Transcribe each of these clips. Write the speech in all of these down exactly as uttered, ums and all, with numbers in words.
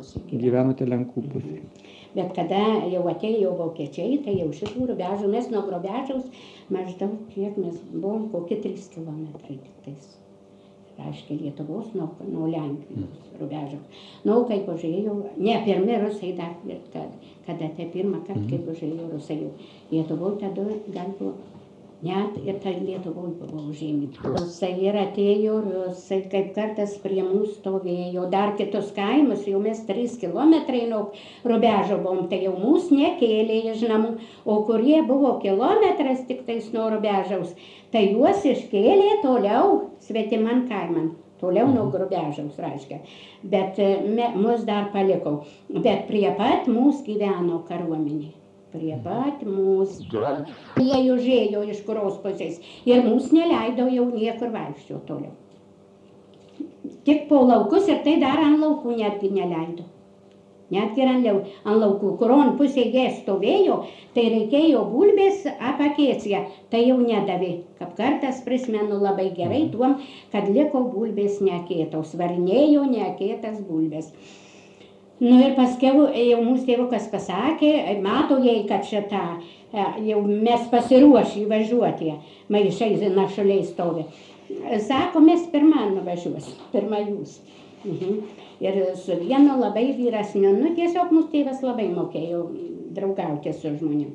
pusėje. Gyvenote Lenkų pusėje. Bet kada jau atėjo vokiečiai, tai jau šitų Rubežių, mes nuo Rubežiaus maždaug kiek mes buvom, kokie trys kilometrai tik tais. Reiškia Lietuvos nuo, nuo Lenkijos Rubežiaus. Nu, kaip užėjo, ne pirmi rusai dar, kada tai pirmą kartą, kaip užėjo rusai jau Lietuvoj, tada dar buvo. Net ir tai Lietuvoj buvo užėmyti. Rusai ir atėjo, rusai kaip kartas prie mūsų stovėjo, dar kitus kaimus, jau mes trys kilometrai nuo Rubežo buvom, tai jau mūsų nekėlė iš namų, o kurie buvo kilometras tik tais nuo Rubežaus, tai juos iškėlė toliau svetiman kaiman, toliau nuo Rubežaus, reiškia. Bet me, mus dar paliko, bet prie pat mūsų gyveno kariuomenė. Prie pat mūsų. Jie užėjo iš kurios pusės ir mūsų neleido jau niekur vaikščio toliau. Tik po laukus ir tai dar ant laukų netgi neleido. Netgi ant laukų, kur ant pusė jie stovėjo, tai reikėjo bulbės apakėciją, tai jau nedavė. Kaip kartas prisimenu labai gerai tuom, kad liko bulbės nekėtos, varinėjo nekėtas bulbės. Nu ir paskiau jau mūsų tėvukas pasakė, mato jai, kad šitą, jau mes pasiruošę įvažiuoti, maišai našuliai stovi. Sako, mes pirmą nuvažiuosim, pirmą jūs. Mhm. Ir su vienu labai vyresniu, nu tiesiog mūsų tėvas labai mokėjo draugauti su žmonėm.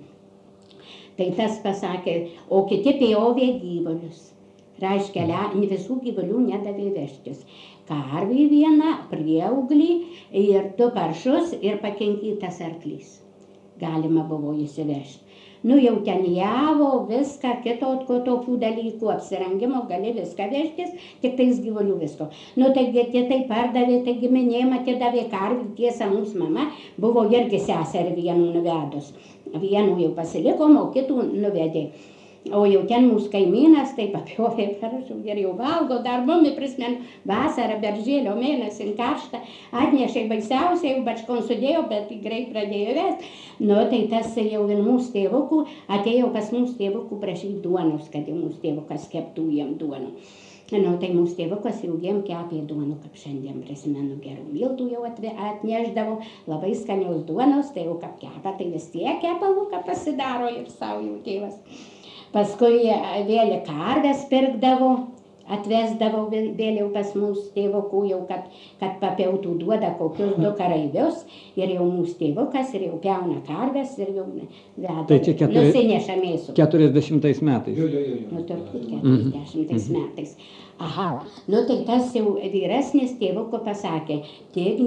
Tai tas pasakė, o kiti pjovė gyvulius. Reiškia, visų gyvulių nedavė vežtis. Karvį vieną, prieauglį ir du paršus ir pakenkytas arklys. Galima buvo įsivežti. Nu jau ten javo, viską, kito ko tokių dalykų, apsirengimo, gali viską vežtis, tik tais gyvulių visko. Nu taigi tai pardavė, tai giminėm atidavė karvį, tiesa mūsų mama buvo irgi seserį vienų nuvedus. Vienų jau pasilikom, o kitų nuvedė. O jau ten mūsų kaimynas taip apjovė parašų ir jau valgo, dar mumi prisimenu vasarą, beržėlio mėnesį karštą, atnešė baisiausiai, jau bačkon sudėjo, bet greit pradėjo vesti. Nu, tai tas jau ir mūsų tėvukų, atėjo pas mūsų tėvukų prašyti duonos, kad jau mūsų tėvukas keptų jiem duonų. Nu, tai mūsų tėvukas jau jiem kepė duonų, kaip šiandien prisimenu, gerų miltų jau atneždavo, labai skaniaus duonos, tai jau kaip kepa, tai vis tiek kepalų, ką pasidaro ir savo jau tėvas. Paskui vėl karves pirkdavo, atvesdavo vėliau pas mūsų tėvukų, jau kad, kad papjautų duoda kokius du kareivius ir jau mūsų tėvukas ir jau pjauna karves ir jau veda, tai čia keturi, nusineša mėsų. keturiasdešimtais metais. Jo, jo, jo, jo. Nu, turbūt keturiasdešimtais mm-hmm. metais. Aha, nu tai tas jau vyresnis tėvuko pasakė, tiek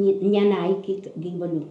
nenaikyk gyvulių.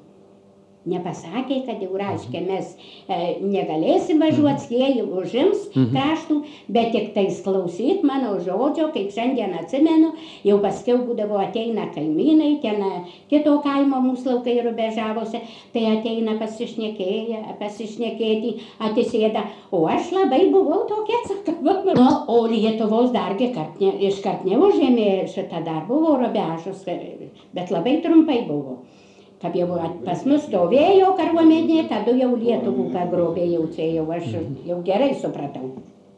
Nepasakė, kad jau reiškia, mes e, negalėsim važiuoti, jie užims kraštų, bet tik tais klausyt mano žodžio, kaip šiandien atsimenu, jau paskiau būdavo ateina kaimynai, ten kito kaimo mūsų laukai Rubežavosi, tai ateina pasišnekėję, pasišnekėti, atisėda, o aš labai buvau tokia atsakava. No, o Lietuvos dargi kart ne, iškart neužėmė šitą dar buvo Rubežus, bet labai trumpai buvo. Kaip jau pas mus stovėjo kariuomenė, tada jau Lietuvų pagrobė, jau čia jau aš jau gerai supratau.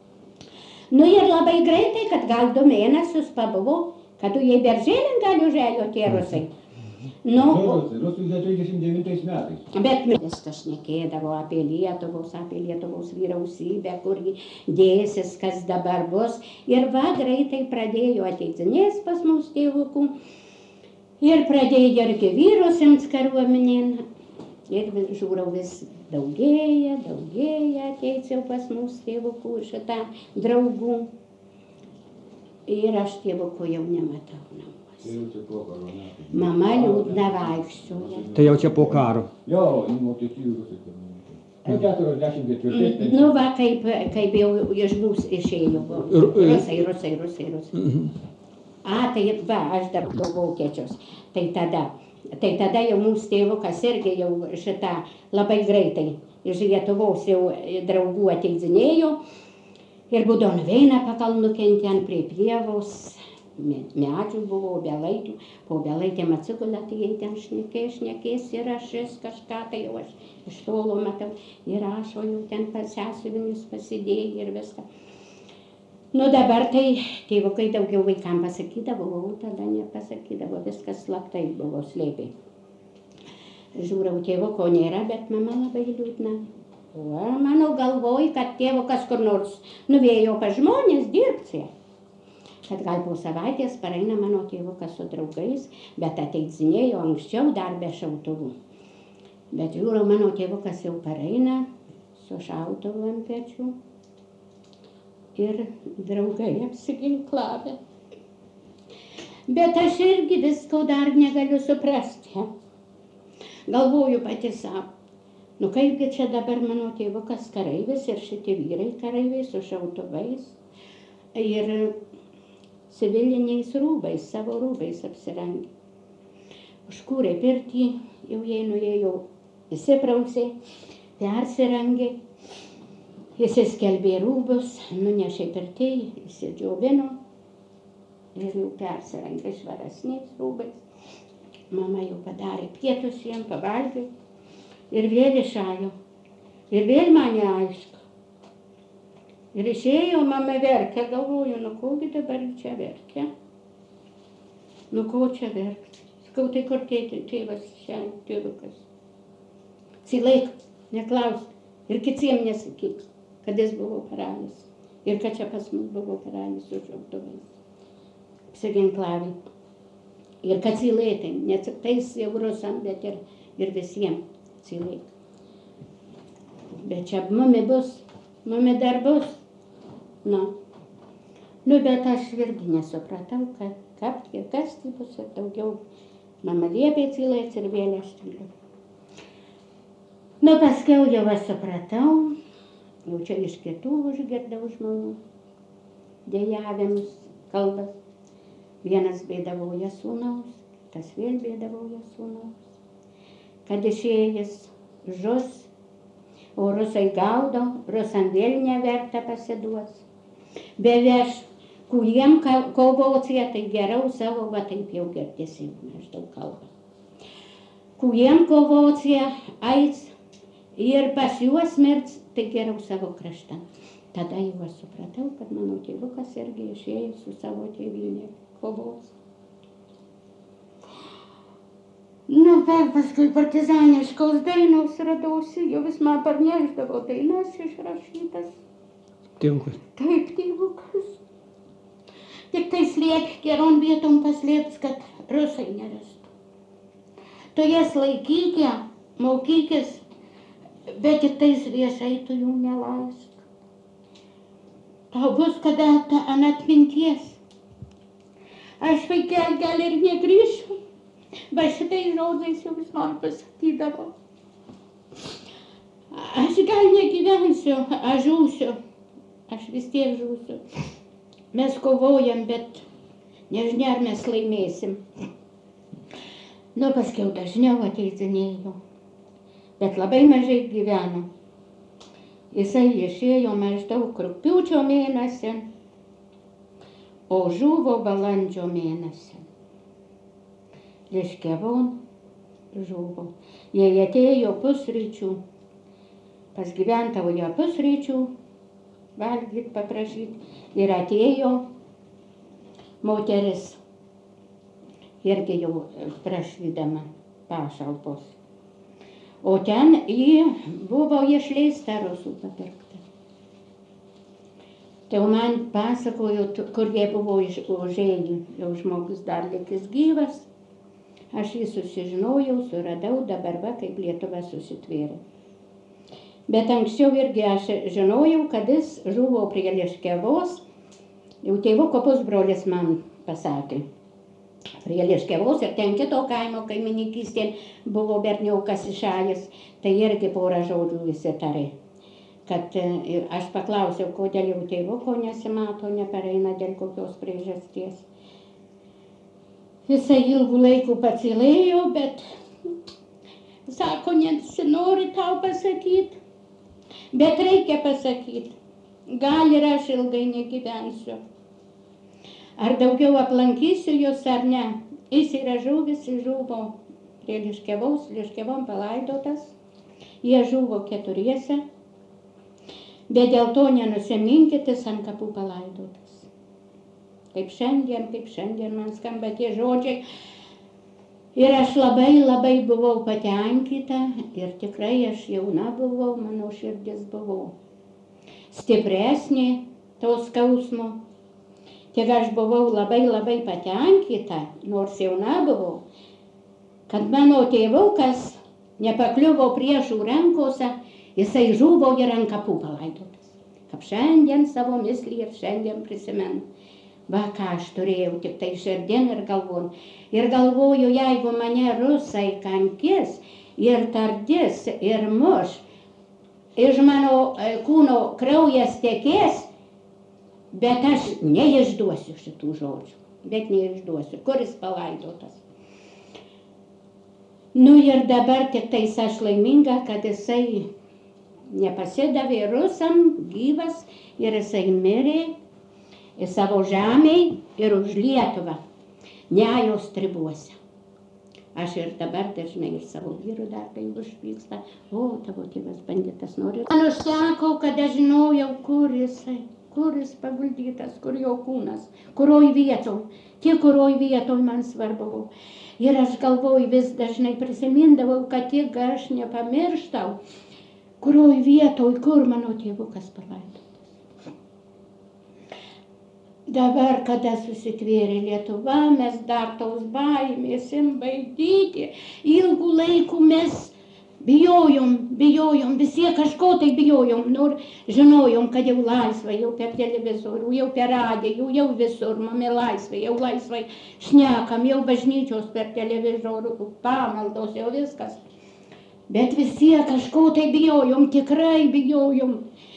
Nu ir labai greitai, kad gal du mėnesius pabuvo, kad jie beržėlin gali užėjo tie rusai. Nu, rusai trisdešimt devintais metais. Bet viskas šnekėdavo apie Lietuvos, apie Lietuvos vyriausybę, kur dėsis, kas dabar bus. Ir va greitai pradėjo ateitinės pas mus tėvukų. Ir pradėjo irgi vyrus imt kariuomenėn. Ir žiūrau vis daugėja, daugėja, ateis jau pas mūsų tėvukų šitą draugų. Ir aš tėvukų jau nematau namuose. Mama liūdna vaikščioja. Tai jau čia po karo. Jo, į Vokietijų rusai. keturiasdešimt ketvirtais. Nu va, kaip, kaip jau iš mūsų išėjo. Rusai, rusai, rusai, rusai. A, tai va, aš dar du vokiečius. Tai tada, tai tada jau mūsų tėvukas irgi jau šitą labai greitai iš Lietuvos jau draugų ateidinėjo. Ir būdavo nuveina pakalnukentį ant prie pievos, medžių buvo, obelaitų. Po obelaitėm atsigula, tai jie ten šnekės, šnekės ir aš vis kažką, tai jau aš iš tolo matau. Ir aš jau ten sąsiuvinius pasidėjau ir viską. Nu dabar tai tėvukai daugiau vaikam pasakydavo, o tada nepasakydavo, viskas slaptai buvo slėpė. Žiūrau, tėvuko nėra, bet mama labai liūdna. O mano galvoj, kad tėvukas kur nors nuvėjo pas žmonės dirbti. Kad gal po savaitės pareina mano tėvukas su draugais, bet ateidzinėjo anksčiau dar be šautuvų. Bet žiūrau, mano tėvukas jau pareina su šautuvu ant pečių ir draugai apsiginklavę. Bet aš irgi visko dar negaliu suprasti. Galvoju pati savo, nu kaipgi čia dabar mano tėvukas kareivis ir šitie vyrai kareiviai su šautuvais ir civiliniais rūbais, savo rūbais apsirengė. Užkūrė pirtį, jau jie nuėjo, įsiprausė, persirengė, įsiskelbė rūbus, nunešė pirtį, įsidžiovino ir jau persirengė švaresniais rūbais. Mama jau padarė pietus jiem, pavalgė ir vėl išėjo. Ir vėl man neaišku. Ir išėjo, mama verkia, galvoju, nu kogi dabar čia verkia? Nu ko čia verkia? Sakau, tai kur tėti, tėvas šiandien, tėvukas? Silaik, neklaus. Ir kitiem nesakyk, kad jis buvo karalius. Ir kad čia pas mus buvo karalius su šautuvais. Apsiginklavė. Ir kad silaitai, ne tik tais jau rusam, bet ir, ir visiems silaik. Bet čia mumi bus, mumi dar bus. Nu, nu bet aš irgi nesupratau, kad kap ir kas tai bus ir daugiau. Mama liepė silaitis ir vėl aš tyliu. Nu, paskiau jau aš supratau, jau čia iš kitų užgirdau žmonių dejavimus, kalbas. Vienas bėdavoja sūnaus, tas vėl bėdavoja sūnaus. Kad išėjęs žus, o rusai gaudo, rusam vėl neverta pasiduos. Beveš, kuriem kovociją, tai geriau savo, va taip jau girdėsi, maždaug kalba. Kuriem kovociją eis ir pas juos mirts, tai geriau savo kraštą. Tada jau aš supratau, kad mano tėvukas irgi išėjo su savo tėvynė. Kovos. Nu, bet paskui partizaniškos dainos radausi, jau vis man parnešdavo dainas išrašytas. Tėvukas. Taip, tėvukas. Tik tai slėp, gerom vietom paslėps, kad rusai nerastų. Tu jas laikykė, mokykis, bet tik tais viešai tu jų nelaisk. Tau bus kada ta ant atminties. Aš vaikel gal ir negrįšiu, bet šitais žodžiais jau vis man pasakydavo. Aš gal negyvensiu, aš žūsiu, aš vis tiek žūsiu. Mes kovojam, bet nežinia, ar mes laimėsim. Nu, paskiau dažniau ateidinėjau, bet labai mažai gyveno. Jisai išėjo maždaug rugpjūčio mėnesį, o žuvo balandžio mėnesį. Liškiavon žuvo. Jie atėjo pusryčių, pas gyventoją pusryčių, valgyt, paprašyt. Ir atėjo moteris, irgi jau prašydama pašalpos. O ten ji buvo išleista rusų papirkta. Tai man pasakojo, kur jie buvo užėję, jau žmogus dar likęs gyvas. Aš jį susižinojau, suradau, dabar va, kaip Lietuva susitvėrė. Bet anksčiau irgi aš žinojau, kad jis žuvo prie Liškiavos. Jau tėvuko pusbrolis man pasakė. Prie Liškiavos ir ten kito kaimo kaimininkystėn buvo berniukas išėjęs, tai irgi porą žodžių įsitarė. Kad aš paklausiau, kodėl jau tėvuko nesimato, nepareina dėl kokios priežasties. Jisai ilgų laikų pacilėjo, bet sako, nesinori tau pasakyti, bet reikia pasakyti. Gal ir aš ilgai negyvensiu. Ar daugiau aplankysiu jūs ar ne? Jis yra žuvis, jis žuvo prie Liškiavos, Liškiavom palaidotas. Jie žuvo keturiese. Bet dėl to nenusiminkit, jis ant kapų palaidotas. Kaip šiandien, kaip šiandien man skamba tie žodžiai. Ir aš labai labai buvau patenkinta ir tikrai aš jauna buvau, mano širdis buvo stipresnė to skausmo. Tik aš buvau labai labai patenkinta, nors jauna buvau, kad mano tėvukas nepakliuvo priešų rankose, jisai žuvo ir ant kapų palaidotas. Kaip šiandien savo mislį ir šiandien prisimenu. Va, ką aš turėjau tik tai širdien ir galvon. Ir galvoju, jeigu mane rusai kankis ir tardys ir muš, iš mano kūno kraujas tekės, bet aš neišduosiu šitų žodžių. Bet neišduosiu, kuris palaidotas. Nu ir dabar tik tais aš laiminga, kad jisai nepasidavė rusam, gyvas, ir jisai mirė į savo žemėj ir už Lietuvą, Njajos tribuose. Aš ir dabar dažnai ir savo vyru dar kai užvyksta, o tavo tėvas banditas nori. Man užsako, kad aš žinojau, kur jisai, kur jis paguldytas, kur jo kūnas, kurioj vietoj, tik kurioj vietoj man svarbu. Ir aš galvoju, vis dažnai prisimindavau, kad tik aš nepamirštau, kurioj vietoj, kur mano tėvukas palaidotas. Dabar, kada susitvėrė Lietuva, mes dar tos baimės im baidyti. Ilgų laikų mes bijojom, bijojom, visi kažko tai bijojom. Nor žinojom, kad jau laisva, jau per televizorių, jau per radiją, jau visur, mame laisvai, jau laisvai šnekam, jau bažnyčios per televizorių, pamaldos, jau viskas. Bet visi kažko tai bijojom, tikrai bijojom.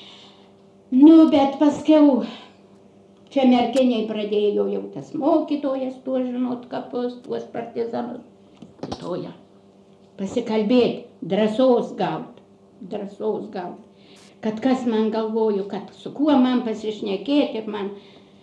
Nu, bet paskiau čia merkiniai pradėjo jau tas mokytojas, tuos žinot kapus, tuos partizanus. Toja. Pasikalbėti, drąsos gaut, drąsos gaut. Kad kas man galvoju, kad su kuo man pasišnekėti ir man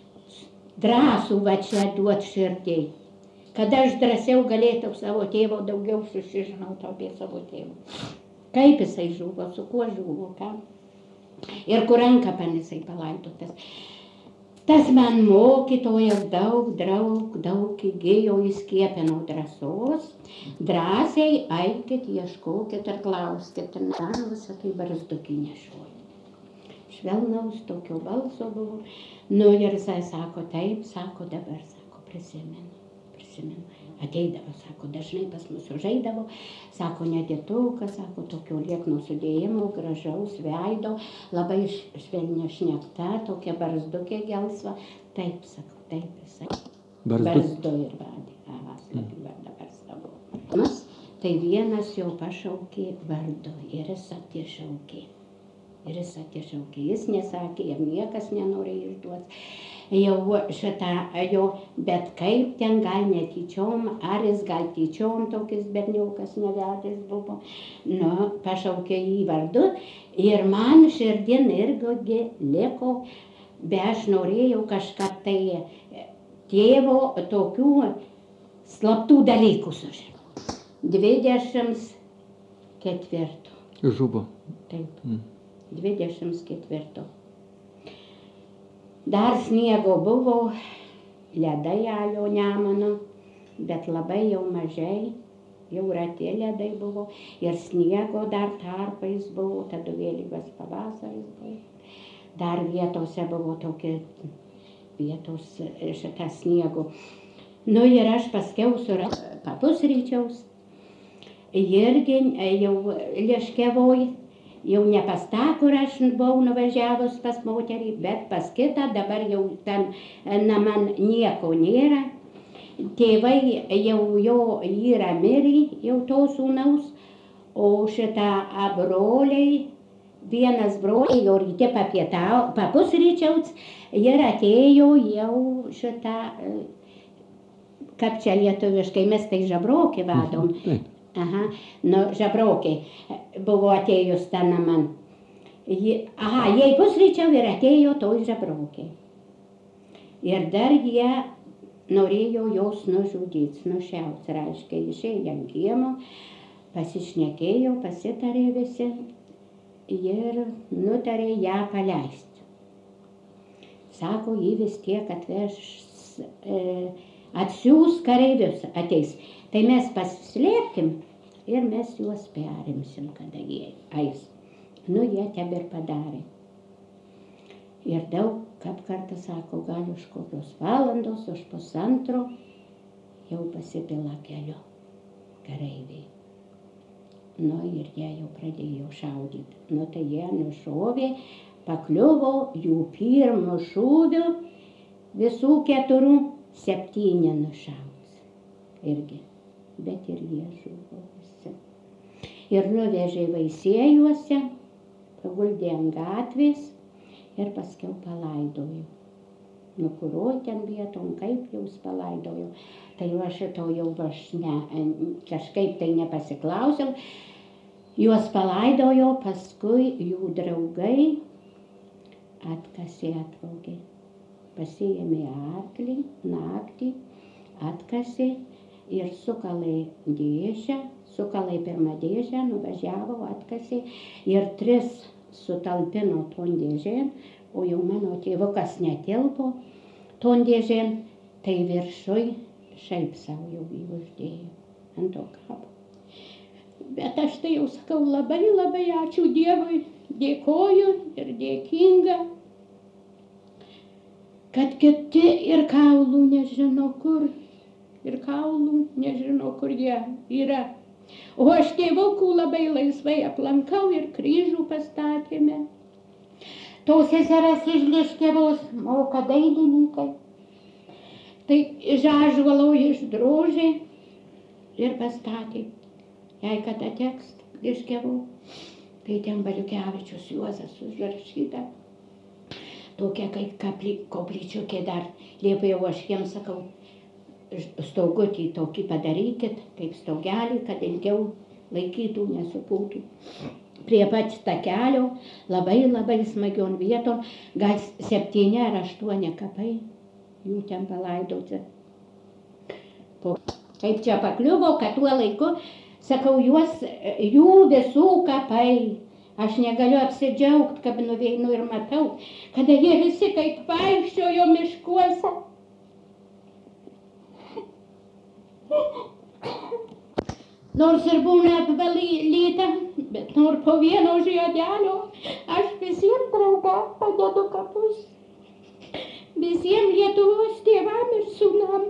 drąsų va čia duot širdžiai. Kad aš drąsiau galėtų savo tėvo daugiau susižinoti apie savo tėvą. Kaip jisai žuvo, su kuo žuvo, ką. Ir kur rankapan jisai palaidotas. Tas man mokytojas daug, daug, daug įgėjo, įskiepino drąsos. Drąsiai eikit, ieškokit ir klauskit. Ir dar visą tai barzdukį nešioju. Švelnaus tokio balso buvo. Nu ir jisai sako, taip, sako dabar, sako, prisimenu, prisimenu. Ateidavo, sako, dažnai pas mus užeidavo, sako, nedėtukas, sako, tokio liekno sudėjimo, gražaus veido, labai švelnia šnekta, tokia barzdukė gelsva. Taip, sako, taip, jisai. Barzdu ir vadė, aha, slapį vardą barzdavo. Mas, tai vienas jo pašaukė vardu ir jis atišaukė. Ir jis atišaukė, jis nesakė, ir niekas nenorėjo išduoti. Jau šitą, jo, bet kaip ten gal netyčiom, ar jis gal tyčiom tokis berniukas nevedęs buvo, nu, pašaukė jį vardu ir man širdien irgi liko, bet aš norėjau kažką tai tėvo tokių slaptų dalykų sužinoti. Dvidešimt ketvirto. Žuvo. Taip, dvidešimt ketvirto. Dar sniego buvo, ledai ėjo Nemunu, bet labai jau mažai, jau rati ledai buvo ir sniego dar tarpais buvo, tada vėlyvas pavasaris buvo. Dar vietose buvo tokie vietos šitą sniego. Nu ir aš paskiau suradau papusryčiaus, irgi jau Lieškevoj. Jau ne pas tą, kur aš buvau nuvažiavus pas moterį, bet pas kitą, dabar jau ten na man nieko nėra. Tėvai jau jo yra mirę, jau to sūnaus, o šitą broliai, vienas broliai jau ryte papietau, papusryčiaus ir atėjo jau šitą, kaip čia lietuviškai, mes tai žabrokį vadom. Aha, nu, žabrokė buvo atėjus ten man. Aha, jai pusryčiau ir atėjo toj žabrokė. Ir dar jie norėjo jos nužudyti, nušiaut, reiškia, išėjo ant kiemo, pasišnekėjo, pasitarė visi ir nutarė ją paleisti. Sako, jį vis tiek atveš, e, atsiūs kareivius, ateis. Tai mes pasislėpkim ir mes juos perimsim, kada jie eis. Nu, jie tebir padarė. Ir daug, kaip kartą sako, gal už kokios valandos, už pusantro jau pasipila keliu kareiviai. Nu, ir jie jau pradėjo šaudyti. Nu, tai jie nušovė, pakliuvo jų pirmų šūvių, visų keturių septyni nušauts. Irgi, bet ir jie žuvo visi. Ir nuvežė Veisiejuose, paguldė ant gatvės ir paskiau palaidojo. Nu, kuriuo ten vietom, kaip jūs palaidojo. Tai aš šito jau aš ne, kažkaip tai nepasiklausiau. Juos palaidojo, paskui jų draugai atkasė atvogė. Pasiėmė arklį, naktį, atkasė ir sukalė dėžę, sukalė pirmą dėžę, nuvažiavo, atkasė ir tris sutalpino ton dėžėn, o jau mano tėvukas netilpo ton dėžėn, tai viršui šiaip savo jau jį uždėjo ant to kapo. Bet aš tai jau sakau labai labai ačiū Dievui, dėkoju ir dėkinga, kad kiti ir kaulų nežino kur, ir kaulų nežino kur jie yra. O aš tėvukų labai laisvai aplankau ir kryžių pastatėme. Tos seseras iš Liškiavos moka dailininkai. Tai iš ąžuolo išdrožė ir pastatė. Jei kada tekst Liškiavų, tai ten Baliukevičius Juozas užrašyta. Tokia kaip kapli, koplyčiukė dar liepėjau aš jiems sakau, staugutį tokį padarykit, kaip staugelį, kad ilgiau laikytų, nesupūtų. Prie pat takelio, labai labai smagion vieton, gal septyni ar aštuoni kapai, jų ten palaidoti. Po, kaip čia pakliuvo, kad tuo laiku, sakau, juos, jų visų kapai. Aš negaliu apsidžiaugt, kad nuveinu ir matau, kada jie visi kaip vaikščiojo miškuose. Nors ir būna apvalyta, bet nors po vieno žiedelio, aš visiems draugam padedu kapus. Visiems Lietuvos tėvam ir sūnam.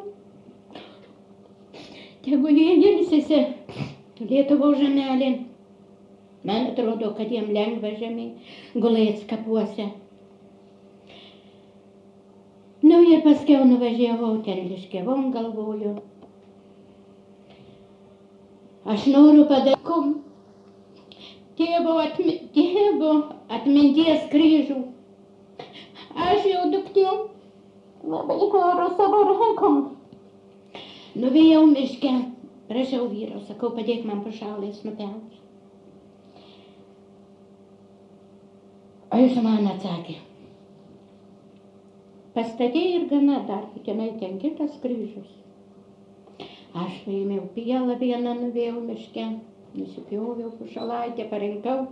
Tegu jie ilsisi Lietuvos žemelėn. Man atrodo, kad jiem lengva žemė gulėt kapuose. Nu ir paskiau nuvažiavau ten Liškiavon, galvoju. Aš noriu padaryti tėvo, atmi, tėvo atminties kryžių. Aš jau duktė labai noriu savo rankom. Nuvėjau miške, prašiau vyro, sakau, padėk man pašalės nupelt. O jis man atsakė, pastatė ir gana dar, tenai ten kitas kryžius. Aš paėmiau pielą vieną, nuvėjau miške, nusipjoviau pušalaitę, parinkau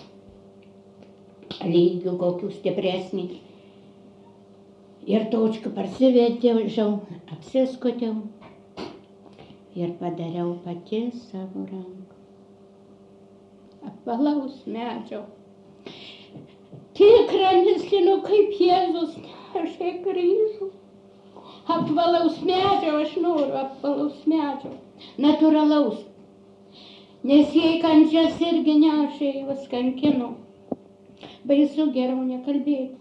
lygių kokių stipresnį. Ir točkų parsivedžiau, apsiskutiau ir padariau pati savo ranką. Apvalaus medžio. Tikrą mislinu, kaip Jėzus nešė kryžių. Apvalaus medžio, aš noriu apvalaus medžio. Natūralaus. Nes jei kančias irgi nešė, juos kankino. Baisu geriau nekalbėti.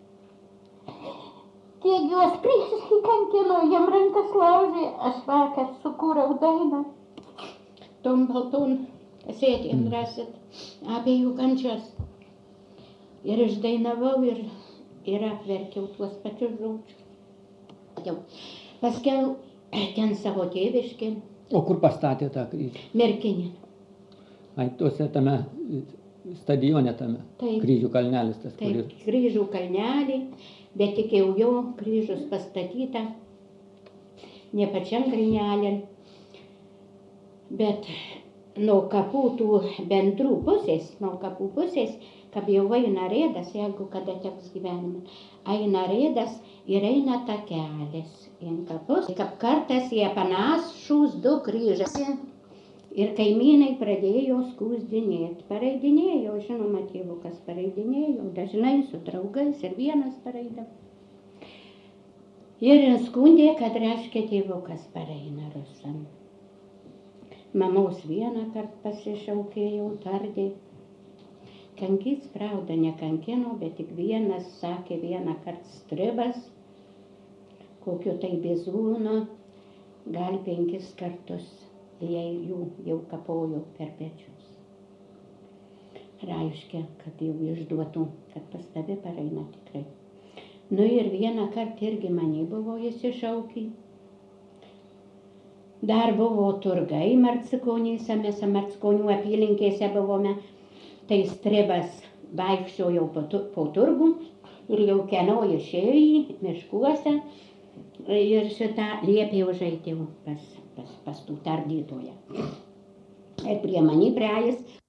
Kiek juos prisiškai kankino, jam rankas laužė, aš vakar sukūriau dainą. Tom balton sėdėm rasit apie jų kančias. Ir išdainavau ir, ir apverkiau tuos pačius žodžius. Paskiau ten savo tėviškį. O kur pastatė tą kryžių? Merkinė. Ai, tuose tame stadione tame. Taip. Kryžių kalnelis tas. Taip, Kur... kryžių kalnelį, bet tik jau jo kryžius pastatyta. Ne pačiam kalnelį. Bet nuo kapų tų bendrų pusės, nuo kapų pusės, kad jau eina rėdas, jeigu kada teks gyvenime, eina rėdas ir eina takelis į kapus. Kaip kartas jie panašūs du kryžas. Ir kaimynai pradėjo skūsdinėti. Pareidinėjo, žinoma, tėvukas pareidinėjo, dažnai su draugais ir vienas pareidavo. Ir skundė, kad reiškia tėvukas pareina rusam. Mamos vieną kartą pasišaukėjau, tardė. Kankys, pravda, nekankino, bet tik vienas sakė vieną kartą stribas, kokio tai bizūno, gal penkis kartus. Jei jų jau kapojo per pečius. Reiškia, kad jau išduotų, kad pas tave pareina tikrai. Nu ir vieną kartą irgi mane buvo įsišaukį. Dar buvo turgai Marcikonėse, mes Marcikonių apylinkėse buvome. Tai stribas vaikščiojo po, tu, po turgų ir jau kieno išėjo į miškuose ir šitą liepė užeiti pas. Pas, pas tų tardytoją. Ir prie mani prieis